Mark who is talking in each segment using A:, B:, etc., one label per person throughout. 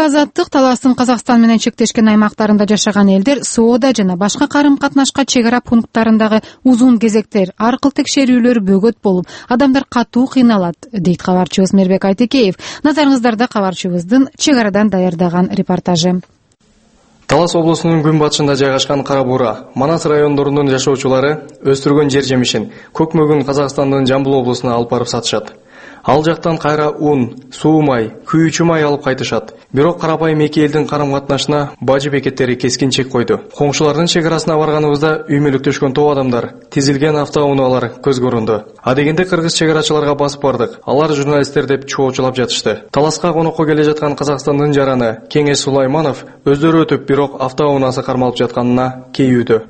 A: азаттык талаастын Казакстан менен чектешкен аймактарында жашаган элдер соода жана башка карым-катнашка чек ара пункттарындагы узун кезектер, аркыл текшерүүлөр бөгөт болуп, адамдар катуу кыйналат, дейт кабарчыбыз Мирбек Айтекеев. Назарыңыздарда кабарчыбыздын чек арадан даярдаган репортажы.
B: Талас облусунун күнбатышында жайгашкан Кара Буура, Манас райондорунун жашоочулары өстүргөн жер жемишин көк мөгүн Казакстандын Жамбыл облусуна алып барып сатышат. Ал жактан кайра ун, суу май, күйүүчү май алып кайтышат. Бирок карапайым эки элдин карым-катнашына бажы бекеттери кескин чек койду. Коңшулардын чек арасына барганыбызда үймөлүктөшкөн топ адамдар, тизилген автоунаалар көз көрүндү. Адегенде кыргыз чек арачыларга басып бардык. Алар журналисттер деп чоочулап жатышты. Таласка конокко келе жаткан Казакстандын жараны Кеңеш Сулайманов өздөрү өтүп, бирок автоунаасы кармалып жатканына кейүүдө.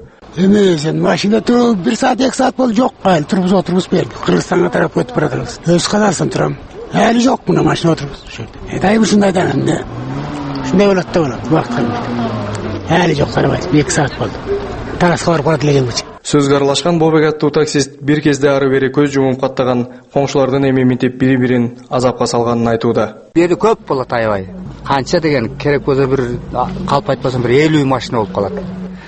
C: Сен машина туруп 1 саат 2 саат болду, жок кайыл турбуз отурбуз берди. Кыргызстанга тарап өтүп баратабыз. Өз Казакстан турам. Әлі жок мына машина отурбуз. Дай ушундай да эмне. Ушундай болот да болот. Убакыт калбайт. Әлі жок тарабайт. 2 саат болду. Тараска барып бара элегенбичи.
B: Сөзгө аралашкан Бобек аттуу таксист бир кезде ары бери көз жумуп каттаган коңшулардын эми минтип бири-бирин азапка салганын айтууда.
D: Бери көп болот аябай. Канча деген керек болсо бир калп айтпасам бир 50 машина болуп калат.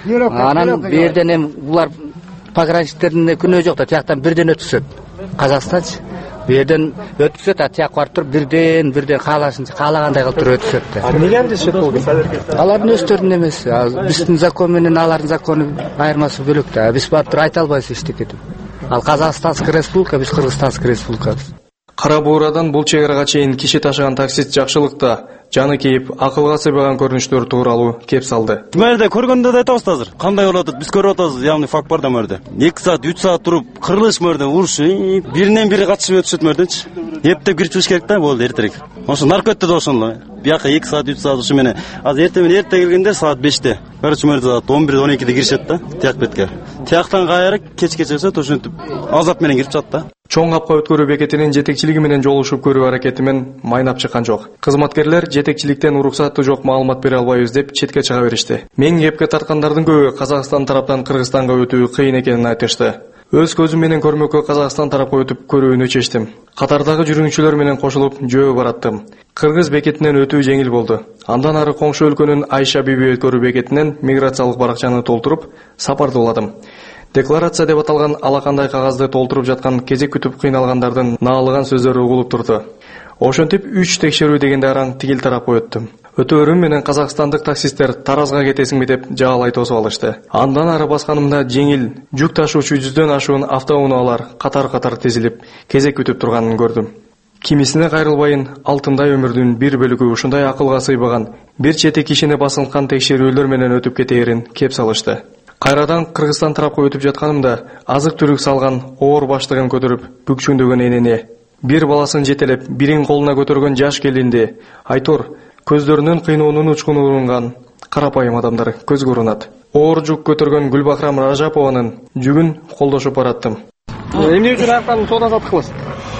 D: Анан берден эми булар пограничниктердин күнөө жок да, тияктан бирден өтүшөт. Казакстанчы берден өтүшөт, а тияк барып туруп бирден каалашынча каалагандай кылып туруп өтүшөт да.
B: Эмнеге андешет болду?
D: Алардын өздөрүнүн эмеси. Биздин закон менен алардын закону айырмасы бөлөк да. Биз барып туруп айта албайбыз эчтеке деп. Ал Казакстанская республика, биз Кыргызстанская республикабыз.
B: Кара Буурадан бул чек арага чейин киши ташыган таксист жакшылыкта жаны кейип, акылга сыйбаган көрүнүштөр тууралуу кеп салды.
E: Мэрде көргөндө да айтабыз азыр. Кандай болуп атат? Биз көрүп атабыз, явный факт бар да мэрде. 2 саат, 3 саат туруп, кырылыш мэрде, уруш, биринен бири катышып өтүшөт мэрденчи. Эптеп кирчүш керек да, болду эртерээк. Ошо наркотте да ошондо. Бияка 2 саат, 3 саат ушу менен. Азыр эрте келгенде саат 5те. Короче, мэрде саат 11-12де киришет да, тияк бетке. Тияктан кайра кечке чыксат, ошентип азап менен кирип чат да.
B: Чоң капка өткөрүү бекетинин жетекчилиги менен жолугушуп көрүү аракети менен майнап чыккан жок. Кызматкерлер жетекчиликтен уруксаты жок маалымат бере албайбыз деп четке чыга беришти. Мен кепке тарткандардын көбү Казакстан тараптан Кыргызстанга өтүү кыйын экенин айтышты. Өз көзүм менен көрмөккө Казакстан тарапка өтүп көрүүнү чечтим. Катардагы жүргүнчүлөр менен кошулуп жөө бараттым. Кыргыз бекетинен өтүү жеңил болду. Андан ары коңшу өлкөнүн Айша биби өткөрүү бекетинен миграциялык баракчаны толтуруп, сапарды уладым. Декларация деп аталган алакандай кагазды толтуруп жаткан кезек күтүп кыйналгандардын наалыган сөздөрү угулуп турду. Ошентип 3 текшерүү дегенде араң тигил тарапка өттүм. Өтөөрүм менен казакстандык таксисттер Таразга кетесиңби деп жаалай тосуп алышты. Андан ары басканымда жеңил жүк ташуучу 100дөн ашуун автоунаалар катар-катар тизилип, кезек күтүп турганын көрдүм. Кимисине кайрылбайын алтындай өмүрдүн бир бөлүгү ушундай акылга сыйбаган, бир чети кишини басылган текшерүүлөр менен өтүп кетээрин кеп салышты. Кайрадан Кыргызстан тарапка өтүп жатканымда азык-түлүк салган оор баштыгын көтөрүп бүкчүндөгөн энене, бир баласын жетелеп, бирин колуна көтөргөн жаш келинди, Айтор, көздөрүнөн кыйноонун учкуну урунган карапайым адамдар көз көрүнөт. Оор жүк көтөргөн Гүлбахрам Ражапованын жүгүн колдошуп бараттым.
F: Эмне үчүн аяктан соода сатып кыласыз?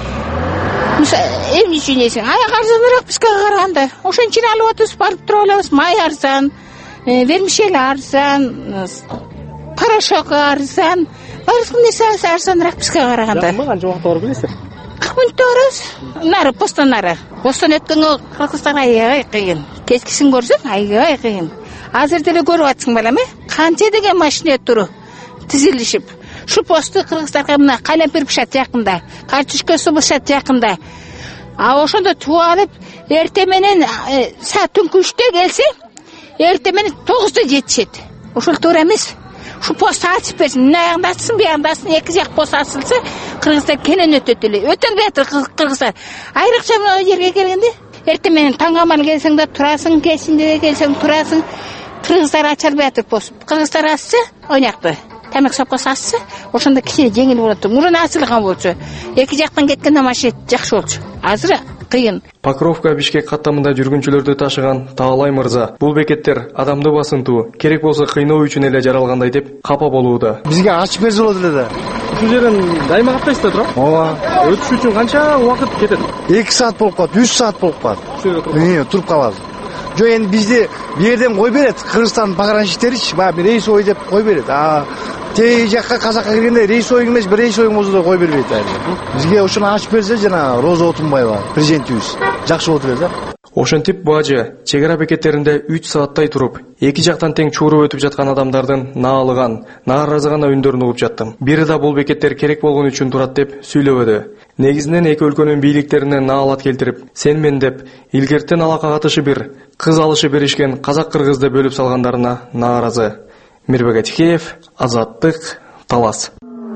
G: Эмне үчүн эсең? Аяк арзаныраак бизге караганда. Ошон үчүн алып атабыз, барып туруп алабыз. Май арзан, вермишель арзан, порошок арзан. Баардык нерсе арзаныраак бизге караганда.
F: Жакынбы канча убакытта барып келесиз?
G: Күнтө барабыз. Нары постон нары. Постон өткөнгө Кыргызстан аябай кыйын. Кечкисин көрсөң аябай кыйын. Азыр деле көрүп атсың балам, канча деген машина туру тизилишип. Шу посту Кыргызстанга мына калемпир бышат жакында, картошка бышат жакында. А ошондо туп алып, эрте менен саат түнкү 3те келсе, эрте менен 9да жетишет. Ошол туура эмес. Шу пост ачып берсин, мына ягында ачсын, bu ягында ачсын, эки жак пост ачылса, Кыргызстан кенен өтөт эле. Өтөлбөй атыр Кыргызстан. Айрыкча мына жерге келгенде, эрте менен таң аман келсең да турасың, кечинде келсең турасың. Кыргыздар ачалбай атыр пост. Кыргыздар ачса, ойнакты. Тамак сапкасы ачса, ошондо кичине жеңил болот. Мурун ачылган болчу. Эки жактан кеткенде машина жакшы болчу. Азыр кыйын.
B: Покровка Бишкек каттамында жүргүнчүлөрдү ташыган Таалай мырза, бул бекеттер адамды басынтуу, керек болсо кыйноо үчүн эле жаралгандай деп капа болууда.
C: Бизге ачып берсе болот эле да.
F: Ушул жерден дайыма каттайсыздар, туура?
C: Ооба.
F: Өтүш үчүн канча убакыт кетет?
C: 2 саат болуп калат, 3 саат болуп калат. Туруп калабыз. Жо эми бизди бу жерден кой берет, Кыргызстан пограничниктеричи, баягы рейсовый деп кой берет. Тей жакка казакка киргенде рейсовый эмес, бир рейсовый болсо да кой бербейт. Бизге ошону ачып берсе жана Роза Отунбаева президентибиз жакшы болот эле да.
B: Ошентип бажы чек ара бекеттеринде 3 сааттай туруп, эки жактан тең чууруп өтүп жаткан адамдардын наалыган, нааразы гана үндөрүн угуп жаттым. Бири да бул бекеттер керек болгон үчүн турат деп сүйлөбөдү. Негизинен эки өлкөнүн бийликтерине наалат келтирип, сен мен деп илгертен алака катышы бир, кыз алышы беришкен казак-кыргызды бөлүп салгандарына нааразы. Мирбек Атихеев, Азаттык, Талас.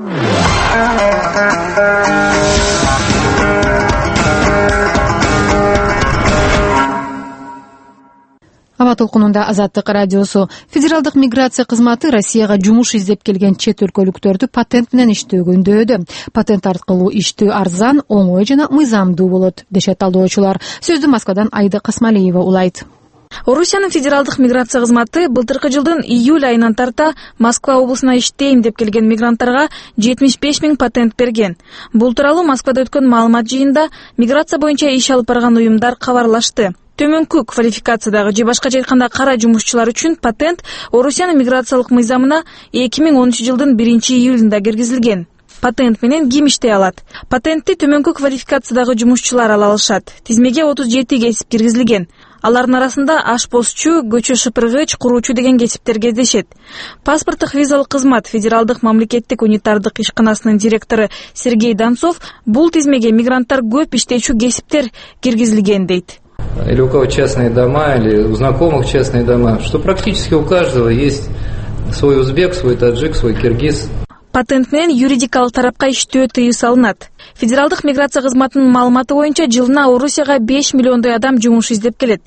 A: Аба толкунунда Азаттык радиосу. Федералдык миграция кызматы Россияга жумуш издеп келген чет өлкөлүктөрдү патент менен иштөөгө үндөөдү. Патент аркылуу иштөө арзан, оңой жана мыйзамдуу болот, дешет талдоочулар. Сөздү Москвадан Айда Касмалиева улайт.
H: Орусиянын федералдык миграция кызматы былтыркы жылдын июль айынан тарта Москва облусуна иштейм деп келген мигранттарга 75 000 патент берген. Бул тууралуу Москвада өткөн маалымат жыйында миграция боюнча иш алып барган уюмдар кабарлашты. Төмөнкү квалификациядагы же башкача айтканда кара жумушчулар үчүн патент Орусиянын миграциялык мыйзамына 2013 жылдын 1-июлунда киргизилген. Патент менен ким иштей алат? Патентти төмөнкү квалификациядагы жумушчулар ала алышат. Тизмеге 37 кесип киргизилген. Алардын арасында ашпозчу, көчө шыпыргыч, куруучу деген кесиптер кездешет. Паспорттук визалык кызмат Федералдык мамлекеттик унитардык ишканасынын директору Сергей Донцов бул тизмеге мигранттар көп иштечү кесиптер киргизилген дейт.
I: Или у кого частные дома, или у знакомых частные дома, что практически у каждого есть свой узбек, свой таджик, свой киргиз.
H: Патент менен юридикалык тарапка иштөө тыюу салынат. Федералдык миграция кызматынын маалыматы боюнча жылына Орусияга 5 миллиондой адам жумуш издеп келет.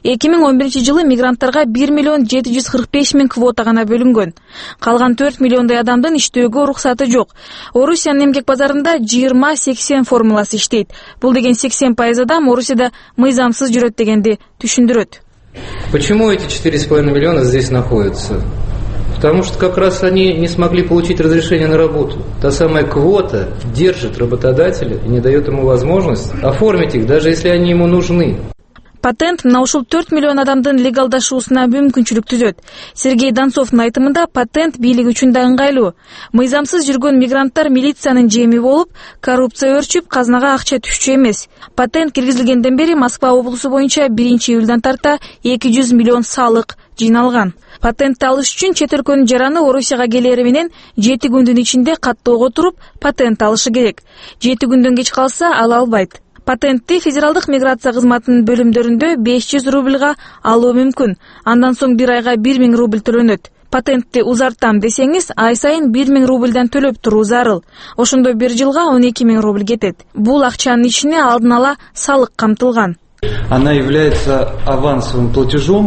H: 2011 жылы мигранттарга 1 745 000 квота гана бөлүнгөн. Калган 4 миллиондой адамдын иштөөгө уруксаты жок. Орусиянын эмгек базарында 20-80 формуласы иштейт. Бул деген 80% адам Орусияда мыйзамсыз жүрөт дегенди түшүндүрөт.
I: Почему эти 4,5 миллиона здесь находятся? Потому что как раз они не смогли получить разрешение на работу. Та самая квота держит работодателя и не дает ему возможность оформить их, даже если они ему нужны.
H: Патент мына ушул 4 миллион адамдын легалдашуусуна мүмкүнчүлүк түзөт. Сергей Донцовдун айтымында патент бийлик үчүн да ыңгайлуу. Мыйзамсыз жүргөн мигранттар милициянын жеми болуп, коррупция өрчүп, казнага акча түшчү эмес. Патент киргизилгенден бери Москва облусу боюнча 1-июлдан тарта 200 миллион салык жыйналган. Патентти алыш үчүн чет өлкөнүн жараны Орусияга келери менен 7 күндүн ичинде каттоого туруп патент алышы керек. 7 күндөн кеч калса ала албайт. Патентти федералдык миграция кызматынын бөлүмдөрүндө 500 рубльга алуу мүмкүн. Андан соң бир айга 1000 рубль төлөнөт. Патентти узартам десеңиз, ай сайын 1000 рубльдан төлөп туруу зарыл. Ошондо бир жылга 12 000 рубль кетет. Бул акчанын ичине алдын ала салык камтылган.
J: Она является авансовым платежом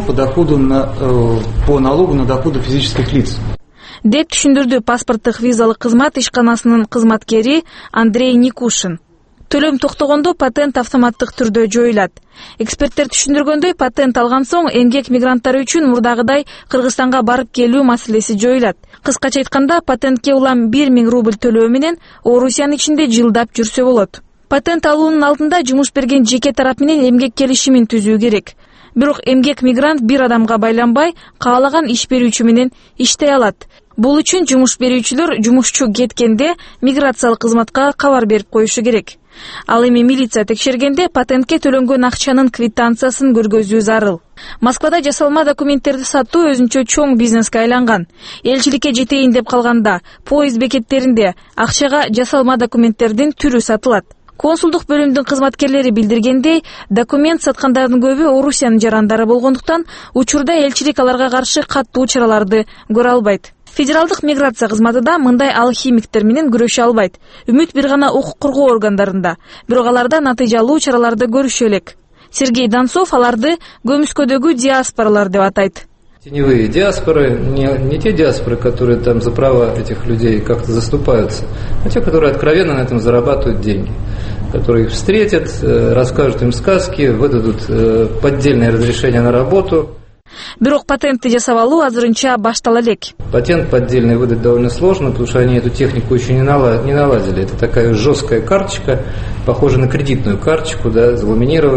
J: по налогу на доходы физических лиц.
H: Деп түшүндүрдү паспорттук визалык кызмат ишканасынын кызматкери Андрей Никушин. Төлөм токтогондо патент автоматтык түрдө жоюлат. Эксперттер түшүндүргөндөй, патент алган соң эмгек мигранттары үчүн мурдагыдай Кыргызстанга барып келүү маселеси жоюлат. Кыскача айтканда, патентке улам 1000 рубль төлөө менен Орусиянын ичинде жылдап жүрсө болот. Патент алуунун алдында жумуш берген жеке тарап менен эмгек келишимин түзүү керек. Бирок эмгек мигрант бир адамга байланбай, каалаган иш берүүчү менен иштей алат. Бул үчүн жумуш берүүчүлөр жумушчу кеткенде миграциялык кызматка кабар берип коюшу керек. Ал эми милиция текшергенде патентке төлөнгөн акчанын квитанциясын көргөзүү зарыл. Москвада жасалма документтерди сатуу өзүнчө чоң бизнеске айланган. Элчиликке жетейин деп калганда поезд бекеттеринде акчага жасалма документтердин түрү сатылат. Консулдук бөлүмдүн кызматкерлери билдиргендей, документ саткандардын көбү Орусиянын жарандары болгондуктан учурда элчилик аларга каршы каттуу чараларды көрө албайт. Федералдык миграция кызматы да мындай алхимиктер менен күрөшө албайт. Үмүт бир гана укук коргоо органдарында, бирок аларда натыйжалуу чараларды көрүшө элек. Сергей Донцов аларды көмүскөдөгү диаспоралар деп атайт.
I: Теневые диаспоры, не те диаспоры, которые там за права этих людей как-то заступаются, а те, которые откровенно на этом зарабатывают деньги, которые их встретят, расскажут им сказки, выдадут поддельное разрешение на работу.
H: Бирок патентти жасап алуу азырынча баштала элек.
I: Патент поддельный выдать довольно сложно, потому что они эту технику еще не наладили. Это такая жесткая карточка, похожая на кредитную карточку, да, заламинированная.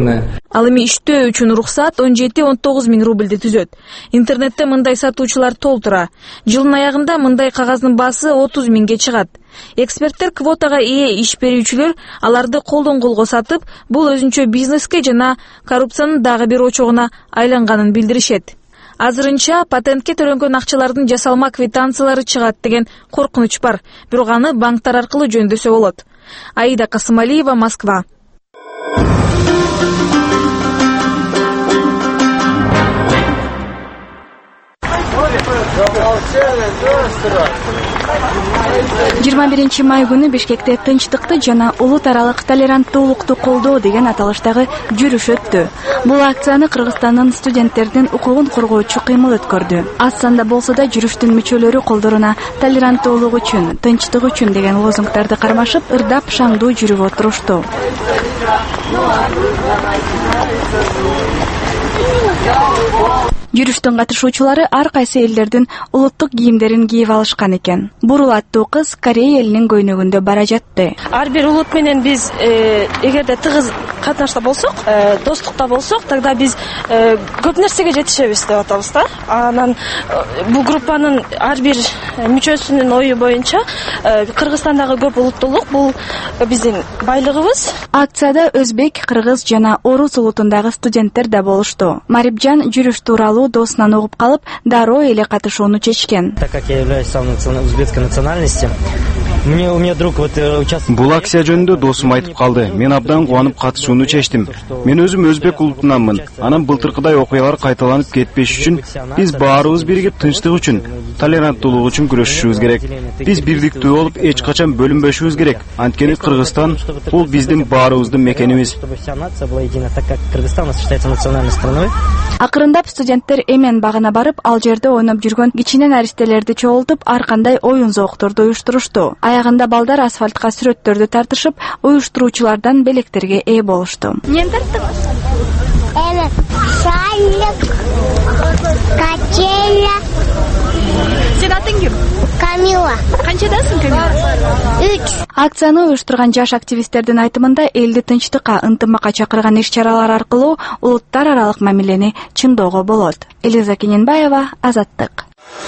H: Ал эми иштөө үчүн уруксаат 17-19 миң рубльди түзөт. Интернетте мындай сатуучулар толтура. Жылдын аягында мындай кагаздын баасы 30 миңге чыгат. Эксперттер квотага ээ иш берүүчүлөр аларды колдон колго сатып, бул өзүнчө бизнеске жана коррупциянын дагы бир очогуна айланганын билдиришет. Азырынча патентке төлөнгөн акчалардын жасалма квитанциялары чыгат деген коркунуч бар. Бирок аны банктар аркылуу жөндөсө болот. Аида Касымалиева, Москва.
K: Жыйырма 1 май күнү Бишкекте тынчтыкты жана улут аралык толеранттуулукту колдоо деген аталыштагы жүрүш өттү. Бул акцияны Кыргызстандын студенттердин укугун коргоочу кыймыл өткөрдү. Аз санда болсо да жүрүштүн мүчөлөрү колдоруна толеранттуулук үчүн, тынчтык үчүн деген лозунгдарды кармашып, ырдап шаңдуу жүрүп отурушту. Жүрүштүн катышуучулары ар кайсы элдердин улуттук кийимдерин кийип алышкан экен. Бурул аттуу кыз Корея элинин көйнөгүндө бара жатты.
L: Ар бир улут менен биз эгерде тыгыз катнашта болсок, достукта болсок, тогда биз көп нерсеге жетишебиз деп атабыз да. Анан бул группанын ар бир мүчөсүнүн ою боюнча Кыргызстандагы көп улуттуулук бул биздин байлыгыбыз.
K: Акцияда өзбек, кыргыз жана орус улутундагы студенттер да болушту. Марипжан жүрүш тууралуу досунан угуп калып, дароо эле катышууну чечкен.
M: Так как я являюсь сам узбекской национальности, у меня друг участвует.
N: Бул акция жөнүндө досум айтып калды. Мен абдан кубанып катышууну чечтим. Мен өзүм өзбек улутунанмын. Анан былтыркыдай окуялар кайталанып кетпеш үчүн биз баарыбыз биригип тынчтык үчүн, толеранттуулук үчүн күрөшүшүбүз керек. Биз бирдиктүү болуп эч качан бөлүнбөшүбүз керек. Анткени Кыргызстан бул биздин баарыбыздын мекенибиз.
K: Акырындап студенттер эмен багына барып, ал жерде ойноп жүргөн кичине наристелерди чогултуп, ар кандай оюн зоокторду уюштурушту. Аягында балдар асфальтка сүрөттөрдү тартышып, уюштуруучулардан белектерге ээ болушту.
O: Эмне тарттыңыз? Шайлык, качеля.
L: Сен атың ким?
O: Камила.
L: Канчадасың, Камила?
O: 3.
K: Акцияны уюштурган жаш активисттердин айтымында элди тынчтыкка, ынтымакка чакырган иш-чаралар аркылуу улуттар аралык мамилени чыңдоого болот. Элиза Кененбаева, Азаттык.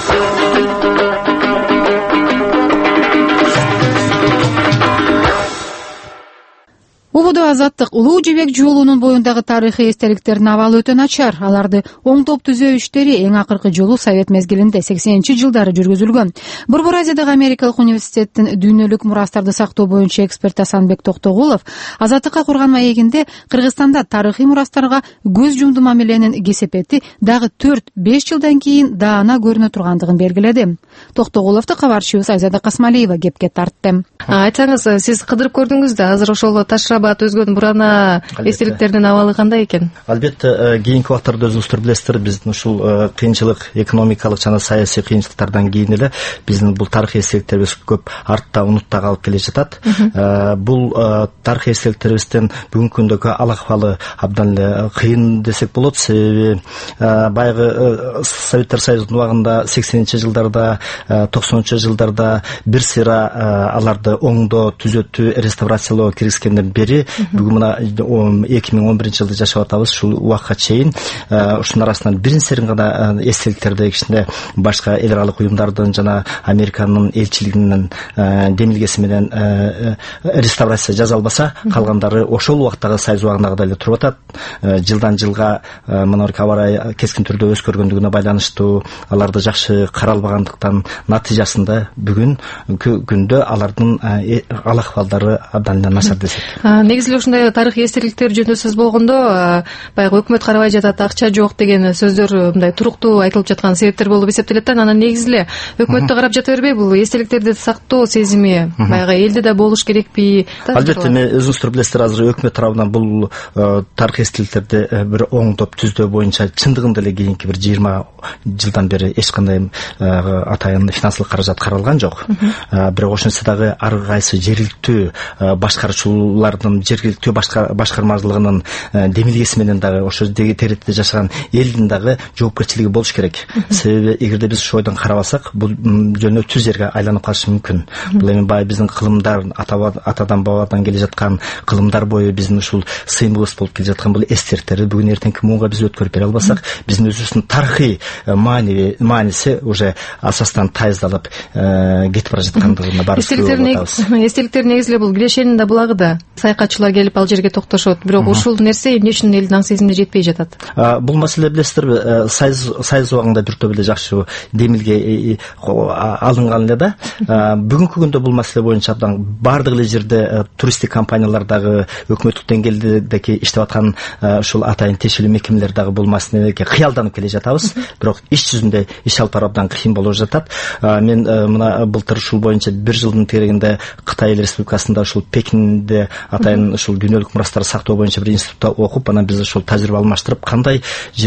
A: Убудо Азаттык Улуу Жибек жолунун боюндагы тарыхый эстеликтердин абалы өтө начар. Аларды оңдоп түзөө иштери эң акыркы жолу Совет мезгилинде 80-жылдары жүргүзүлгөн. Борбор Азиядагы Америкалык университеттин дүйнөлүк мурастарды сактоо боюнча эксперт Асанбек Токтогулов Азаттыкка курган маегинде Кыргызстанда тарыхый мурастарга көз жумду мамиленин кесепети дагы 4-5 жылдан кийин даана көрүнө тургандыгын белгиледи. Токтогуловду кабарчыбыз Айзада Касмалиева кепке тартты.
P: Айтсаңыз, сиз кыдырып көрдүңүз да, азыр ошол Ташрабат өзгөн бурана эстеликтердин абалы кандай экен?
Q: Албетте, кийинки убактарда өзүңүздөр билесиздер, биздин ушул кыйынчылык, экономикалык жана саясий кыйынчылыктардан кийин эле биздин бул тарыхый эстеликтерибиз көп артта, унутта калып келе жатат. Бул тарыхый эстеликтерибиздин бүгүнкү күндөгү ал акыбалы абдан эле кыйын десек болот. Себеби баягы Советтер Союзунун убагында 80-жылдарда, 90-жылдарда бир сыйра аларды оңдоо, түзөтүү, реставрациялоо киргизгенден бери бүгүн мына 2011-жылда жашап атабыз. Ушул убакка чейин ушунун арасынан биринсерин гана эстеликтерди кичине башка эл аралык уюмдардын жана Американын элчилигинин демилгеси менен реставрация жасалбаса, калгандары ошол убактагы Союз убагындагыдай эле туруп атат. Жылдан жылга мына аба ырайы кескин түрдө өзгөргөндүгүнө байланыштуу, аларды жакшы каралбагандыктан натыйжасында бүгүнкү күндө алардын ал акыбалдары абдан эле начар десек.
P: Негизи эле ушундай тарыхый эстеликтер жөнүндө сөз болгондо, баягы өкмөт карабай жатат, акча жок деген сөздөр мындай туруктуу айтылып жаткан себептер болуп эсептелет да. Анан негизи эле өкмөттө карап жата бербей, бул эстеликтерди сактоо сезими баягы элде да болуш керекпи?
Q: Албетте, өзүңүздөр билесиздер, азыр өкмөт тарабынан бул тарыхый эстеликтерди бир оңдоп түздөө боюнча чындыгында эле кийинки бир 20 жылдан бери эч кандай атайын финансылык каражат каралган жок. Бирок ошентсе дагы ар кайсы жергиликтүү башкаруучулардын, жер жергиликтүү башкармачылыгынын демилгеси менен дагы ошо теретте жашаган элдин дагы жоопкерчилиги болуш керек. Себеби эгерде биз ошол ойдон карабасак, бул жөнөкчү жерге айланып калышы мүмкүн. Бул эми баягы биздин кылымдар, атадан бабадан келе жаткан кылымдар бою биздин ушул сыйымыбыз болуп келе жаткан бул эстеликтерди бүгүн эртеңки муунга биз өткөрүп бере албасак, биздин өзүбүздүн тарыхый мааниси уже асастан тайыздалып кетип бара жаткандыгына баарыбыз күбө болуп.
P: Эстеликтер негизи эле бул Кирешенин булагыда саякатчылар келип ал жерге токтошот. Бирок ушул нерсе эмне үчүн элдин аң сезимине жетпей жатат?
Q: Бул маселе билесиздерби, Союз убагында бир топ эле жакшы демилге алынган эле да. Бүгүнкү күндө бул маселе боюнча абдан бардык эле жерде туристтик компаниялар дагы өкмөттүк деңгээлдеги иштеп аткан ушул атайын тиешелүү мекемелер дагы бул маселеге кыялданып келе жатабыз. Бирок иш жүзүндө иш алып баруу абдан кыйын болуп жатат. Мен мына былтыр ушул боюнча бир жылдын тегерегинде Кытай Республикасында ушул Пекинде атайын ушул дүйнөлүк мурастарды сактоо боюнча бир институтта окуп, анан биз ушул тажрыйба алмаштырып, кандай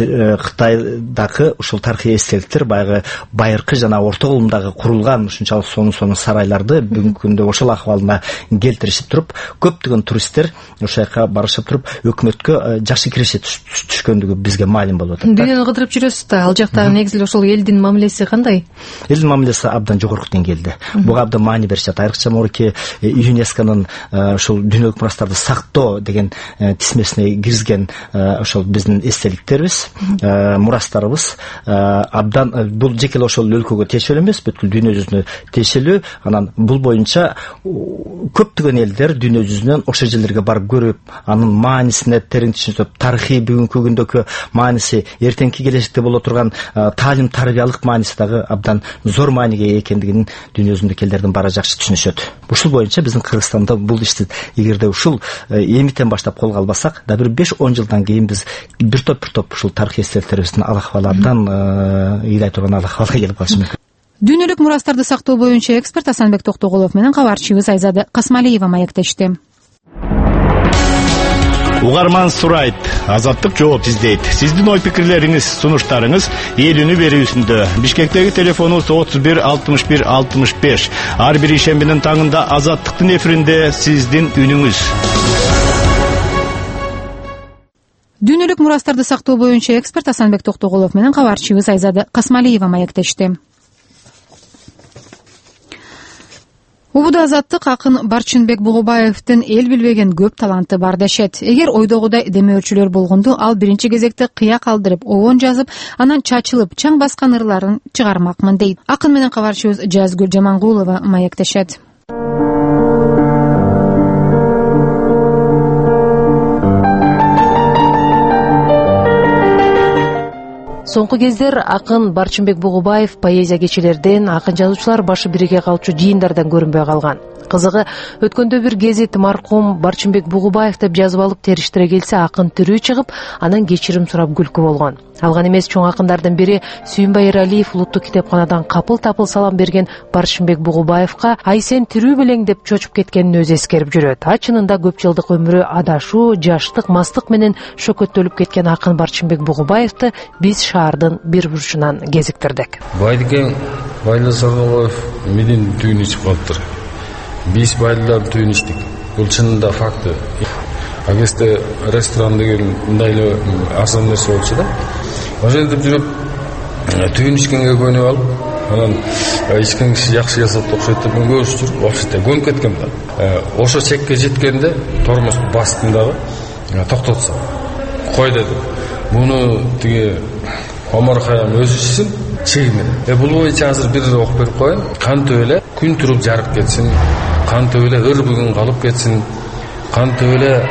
Q: Кытайдагы ушул тарыхый эстеликтер баягы байыркы жана орто кылымдагы курулган ушунчалык сонун сарайларды бүгүнкү күндө ошол акыбалына келтиришип туруп, көптөгөн туристтер ошол жака барышып туруп, өкмөткө жакшы киреше түшкөндүгү бизге маалым болуп атат.
P: Дүйнөнү кыдырып жүрөсүз да, ал жакта негизи ошол элдин мамилеси кандай?
Q: Элдин мамилеси абдан жогорку деңгээлде. Буга абдан маани беришет. Айрыкча Морки ЮНЕСКОнун ушул дүйнөлүк мурастарды сактоо деген тизмесине киргизген ошол биздин эстеликтерибиз, мурастарыбыз абдан бул жеке эле ошол өлкөгө тиешелүү эмес, бүткүл дүйнө жүзүнө тиешелүү. Анан бул боюнча көптөгөн элдер дүйнө жүзүнөн ошол жерлерге барып көрүп, анын маанисине терең түшүнүп, тарыхый бүгүнкү күндөгү мааниси, эртеңки келечекте боло турган таалим тарбиялык мааниси дагы абдан зор мааниге ээ экендигин дүйнө жүзүндөгү элдердин баары жакшы түшүнүшөт. Ушул боюнча биздин Кыргызстанда бул ишти эгерде ушул эмитен баштап колго албасак, да бир 5-10 жылдан кийин биз бир топ ушул тарыхый эстеликтерибиздин алакыбалы абдан ыйлай турган алакыбалга келип калышы мүмкүн.
A: Дүйнөлүк мурастарды сактоо боюнча эксперт Асанбек Токтоголов менен кабарчыбыз Айзада Касмалиева маектешти.
R: Угарман сурайт, азаттык жооп издейт. Сиздин ой пикирлериңиз, сунуштарыңыз эл үнү берүүсүндө. Бишкектеги телефонубуз 31 61 65. Ар бир ишембинин таңында азаттыктын эфиринде сиздин үнүңүз.
A: Дүйнөлүк мурастарды сактоо боюнча эксперт Асанбек Токтоголов менен кабарчыбыз Айзада Касмалиева маектешти. Убуда азаттык акын Барчынбек Бугубаевдин эл билбеген көп таланты бар дешет. Эгер ойдогудай демөөрчүлөр болгондо ал биринчи кезекте кыя калдырып, обон жазып, анан чачылып, чаң баскан ырларын чыгармакмын дейт. Акын менен кабарчыбыз Жазгүл Жамангулова маектешет.
S: Соңку кездер акын Барчынбек Бугубаев поэзия кечелерден, акын жазуучулар башы бириге калчу жыйындардан көрүнбөй калган. Кызыгы, өткөндө бир гезит маркум Барчынбек Бугубаев деп жазып алып териштире келсе, акын тирүү чыгып, анан кечирим сурап күлкү болгон. Алган эмес чоң акындардын бири Сүйүнбай Эралиев улуттук китепканадан капыл-тапыл салам берген Барчынбек Бугубаевка "Ай сен тирүү белең" деп чочуп кеткенин өзү эскерип жүрөт. Чынында көп жылдык өмүрү адашуу, жаштык, мастык менен шөкөттөлүп кеткен акын Барчынбек Бугубаевди биз шаардын бир бурчунан кезиктирдик.
T: Байдыкен Байлы Саргалоев менин түйүн ичип калыптыр. Биз байлар түйүн ичтик. Бул чынында факты. Агесте ресторан деген мындай эле арзан нерсе болчу да. Ошентип жүрүп түйүн ичкенге көнүп алып, анан ичкен киши жакшы жасап окшойт деп мен көрүшүп жүрүп, вообще көнүп кеткем да. Ошо чекке жеткенде тормозду бастым дагы, токтотсо. Кой дедим. Муну тиги Омар Хаям өзү ичсин, чегинен. Бул боюнча азыр бир окуп берип коеюн. Кантип эле күн туруп жарып кетсин, кантип эле ыр бүгүн калып кетсин, кантип эле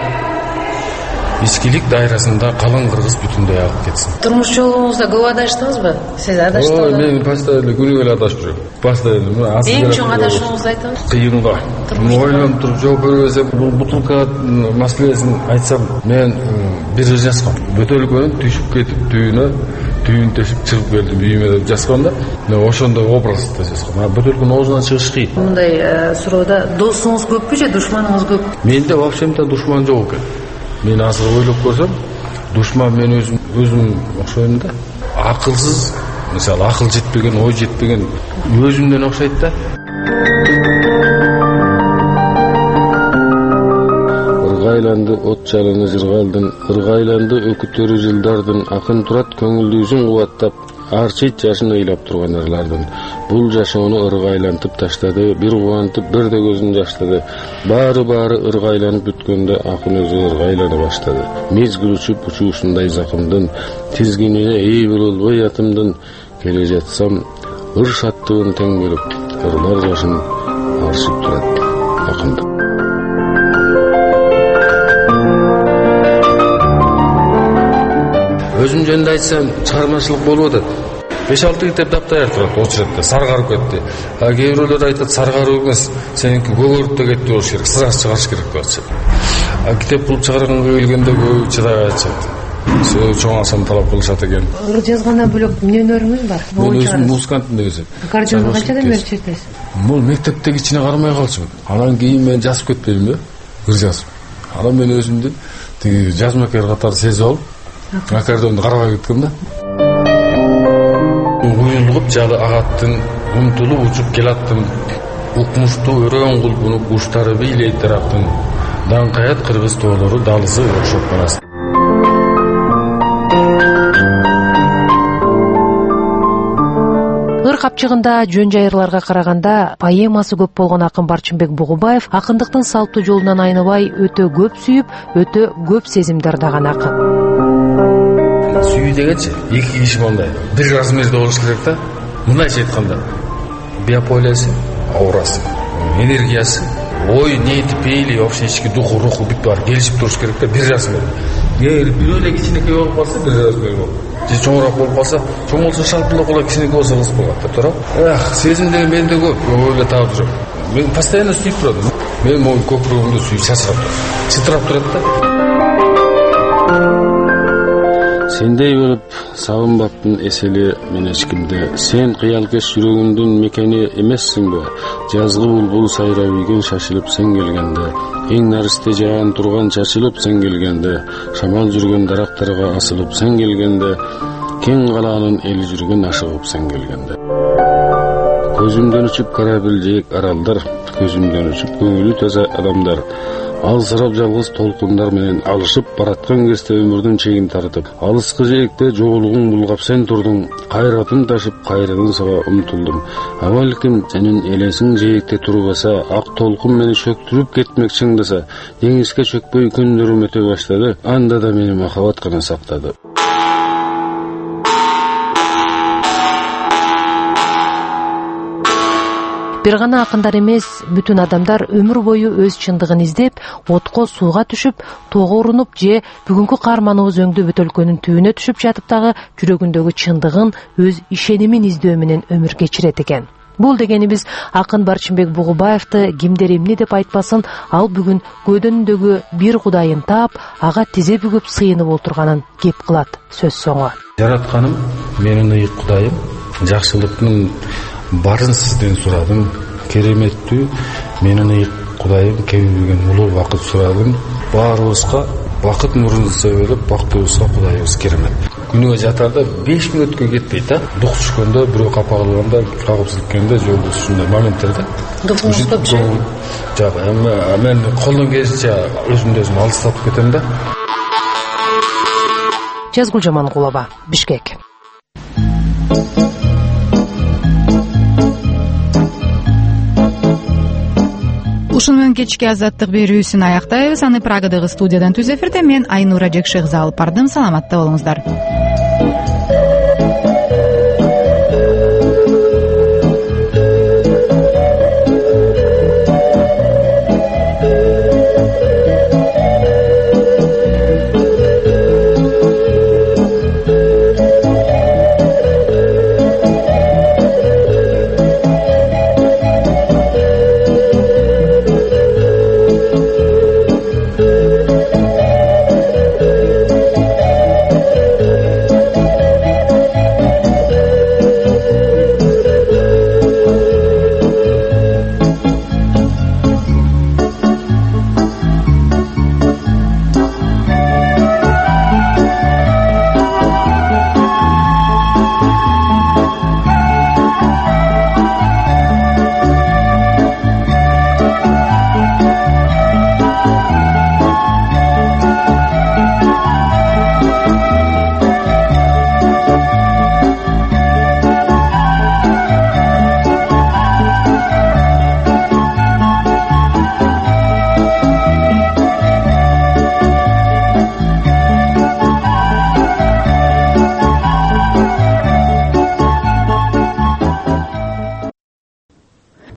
T: ичкилик дайрасында калың кыргыз бүтүндөй агып кетсин.
S: Турмуш жолуңузда көп адаштыңызбы? Сиз адаштыңызбы?
T: Мен постоянно күнүгө эле адашып жүрөм. Постоянно.
S: Эң чоң адашууңузду айтыңыз.
T: Кыйынга. Ойлонуп туруп жооп бербесем, бул бутылка маселесин айтсам, мен бир ыр жазгам. Бөтөлкөнүн түшүп кетип түйүн төшүп чыгып келдим үйүмө деп жазгам да. Мен ошондой образда жазгам. Бөтөлкөнүн оозунан чыгыш кыйын.
S: Мындай суроодо досуңуз көппү же душманыңыз көп?
T: Менде вообще-то душман жок экен. Мен азыр ойлоп көрсөм, душман мен өзүм окшойм да. Акылсыз, мисалы акыл жетпеген, ой жетпеген өзүмдөн окшойт да. Ыргайла айланды от жалыны жыргалдын, ыргайланды өкүттөрү жылдардын, акын турат көңүлдүүсүн кубаттап, арчит жашын ыйлап турган ырлардын. Бул жашоону ыргайлантып таштады, бир кубантып, бирде көзүн жаштады. Баары ыргайланып бүткөндө акын өзү ыргайлана баштады. Мезгил учуп учуусундай закымдын, тизгинине ээ болбой атымдын, келе жатсам ыр шаттыгын тең бөлүп, ырлар жашын аршып турат акындык. Өзүм жөнүндө айтсам, чыгармачылык болуп атат. 5-6 китеп даяр турат, очурат, саргарып кетти. А кээ бирөөлөр айтат, саргарып эмес, сеники көгөрүп да кетти болуш керек, сыргаш чыгарыш керек деп атышат. А китеп кылып чыгарганга келгенде көп чыдай атышат. Сөз чоң акчаны талап кылышат экен.
S: Ыр жазгандан бөлөк эмне өнөрүңүз бар?
T: Мен өзүм музыкантмын негизи.
S: Аккордеонду канчадан бери чертесиз?
T: Бул мектепте кичине кармай калчумун. Анан кийин мен жазып кетпедим да, ыр жазып. Анан мен өзүмдү тиги жазмакер катары сезип алып, аккордеонду карабай кеткем да. Уюлгуп жалы агаттын, умтулуп учуп келаттым. Укмуштуу өрөөн кулбуну куштары бийлейт тараптын. Даңкаят кыргыз тоолору далысы окшоп барасың.
S: Ыр капчыгында жөн жайырларга караганда поэмасы көп болгон акын Барчынбек Бугубаев акындыктын салттуу жолунан айныбай өтө көп сүйүп, өтө көп сезимди ырдаган акын.
T: Сүйүү дегенчи эки киши мындай бир размерде болуш керек да. Мындайча айтканда, биополиясы, аурасы, энергиясы, ой, ниети, пейли, вообще ички духу, руху бүт бар келишип туруш керек да, бир размерде. Эгер бирөө эле кичинекей болуп калса, бир размер болот. Же чоңураак болуп калса, чоң болсо шалпылак болот, кичинекей болсо кыз болот да, туура. Сезим деген менде көп, ойло таап жүрөм. Мен постоянно сүйүп турам. Мен могу көкүрөгүмдү сүйүп чачырап турат. Чытырап турат да. Сендей болуп сагынбаппын эсели мен эчкимде. Сен кыялкеш жүрөгүмдүн мекени эмессиңби? Жазгы булбул сайрап ийген шашылып сен келгенде, эң наристе жаан турган чачылып сен келгенде, шамал жүргөн дарактарга асылып сен келгенде, кең калаанын эли жүргөн ашыгып сен келгенде. Көзүмдөн учуп карабил жээк аралдар, көзүмдөн учуп көңүлү таза адамдар. Алсырап жалгыз толкундар менен алышып бараткан кезде өмүрдүн чегин тартып, алыскы жээкте жоолугуң булгап сен турдуң, кайратын ташып кайрадан сага умтулдум. А балким сенин элесиң жээкте турбаса, ак толкун мени чөктүрүп кетмек чыңдаса, деңизге чөкпөй күндөрүм өтө баштады, анда да мени махабат гана сактады.
S: Бир гана акындар эмес, бүтүн адамдар өмүр бою өз чындыгын издеп, отко, сууга түшүп, тоого урунуп же бүгүнкү каарманыбыз өңдө бөтөлкөнүн түбүнө түшүп жатып дагы жүрөгүндөгү чындыгын, өз ишенимин издөө менен өмүр кечирет экен. Бул дегенибиз акын Барчынбек Бугубаевди кимдер эмне деп айтпасын, ал бүгүн көөдөнүндөгү бир кудайын таап, ага тизе бүгүп сыйынып отурганын кеп кылат сөз соңу.
T: Жаратканым менин ыйык кудайым, жакшылыктын барын сизден сурадым, кереметтүү менин ыйык кудайым, кебилген улуу бакыт сурадым. Баарыбызга бакыт нурун себелеп, бактыбызга кудайыбыз керемет. Күнүгө жатарда 5 мүнөткө кетпейт, дух түшкөндө, бирөө капа кылганда, кагып силккенде, жолдо ушундай моменттерде. Жок, мен колдон келишинче өзүмдү өзүм алыстатып кетем да.
S: Жазгул Жамангулова, Бишкек.
A: Ушуну менен кечки азаттык берүүсүн аяктайбыз. Аны Прагадагы студиядан түз эфирде мен Айнура Жекшегиза алып бардым. Саламатта болуңуздар.